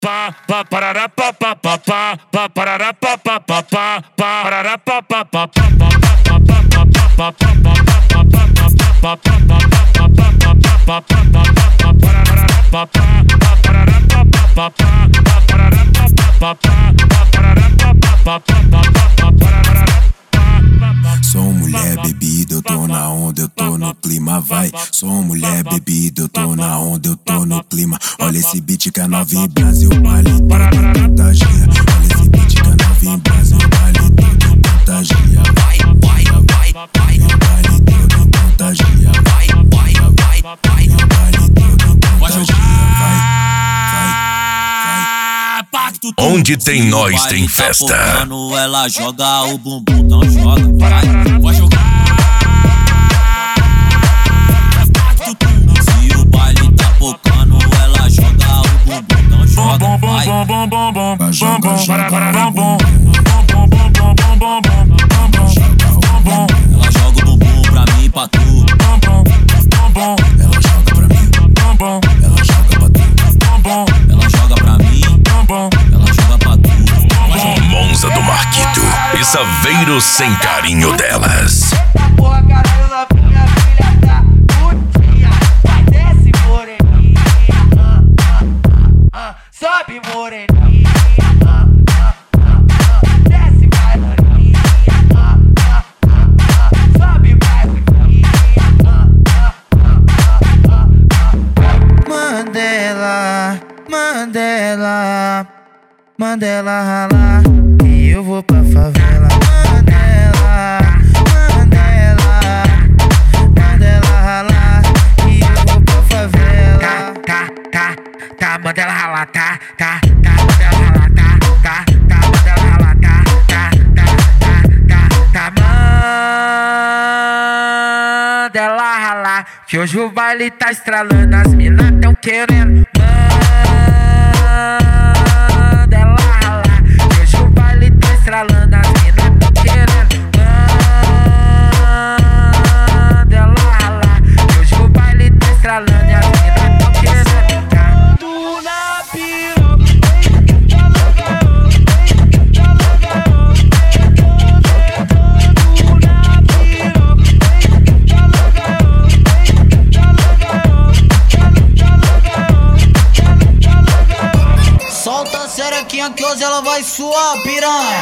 pa pa parará pa pa pa pa pa parará pa pa pa pa parará pa pa pa pa Sou mulher bebida, eu tô na onda, eu tô no clima, vai. Sou mulher bebida, eu tô na onda, eu tô no clima. Olha esse beat que é novinho, Brasil, baile todo contagia. Olha esse beat que é novinho, Brasil, baile todo contagia. Vai, vai, vai, vai, o baile todo contagia. Vai, vai, vai, vai, o baile todo contagia. Vai, vai, vai. Pacto tudo. Onde tem nós tem festa. Focando, ela joga o bumbum, então joga, vai jogar. Pacto tudo. Se o baile tá focando, ela joga o bumbum, então joga, vai. Joga, Ela joga o bumbum pra mim e pra tu. ela joga pra mim, ela joga pra tu. Ela joga pra mim, ela joga pra tu. Monza do Marquito e Saveiro sem carinho delas. Porra, caralho, lá minha filha tá putinha. Vai, desce, moreninha. Sobe, moreninha. Desce, vai, moreninha. Sobe, vai, moreninha. Mandela, Mandela, Mandela ralar e eu vou pra favela. Mandela, Mandela, Mandela ralar e eu vou pra favela. Tá, Mandela ralar, tá, Mandela ralar, tá, Mandela ralar, tá, Mandela ralar. Que hoje o baile tá estralando, as minas tão querendo. Mandela ralar. Que hoje o baile tá estralando, as minas tão querendo. Mandela ralar. Que hoje o baile tá estralando e as minas tão querendo. Tu na piroca, solta a serequinha que hoje ela vai suar, piranha.